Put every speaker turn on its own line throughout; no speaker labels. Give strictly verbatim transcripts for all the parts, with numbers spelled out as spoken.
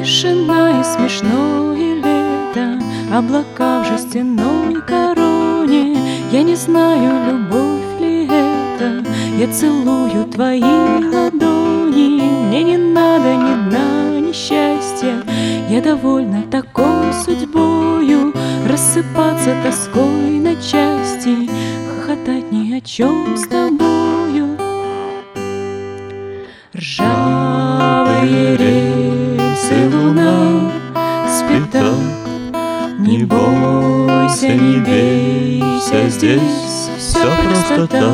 Тишина и смешное лето, облака в жестяной короне. Я не знаю, любовь ли это, я целую твои ладони. Мне не надо ни дна, ни счастья, я довольна такой судьбою. Рассыпаться тоской на части, хохотать ни о чем с тобою. Ржавые рельсы, луна спит так. Не бойся, не бейся, здесь все просто так.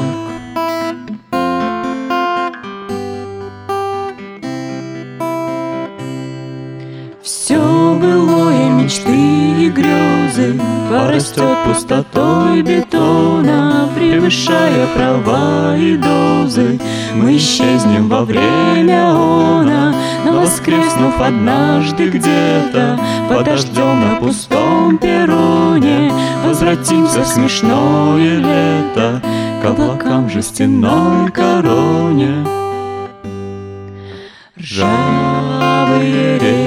Все былое, мечты и грезы порастет пустотой бетона, превышая права и дозы. Мы исчезнем во время она, но воскреснув однажды где-то, подождем на пустом перроне, возвратимся в смешное лето к облакам в жестяной короне. Ржавые реки,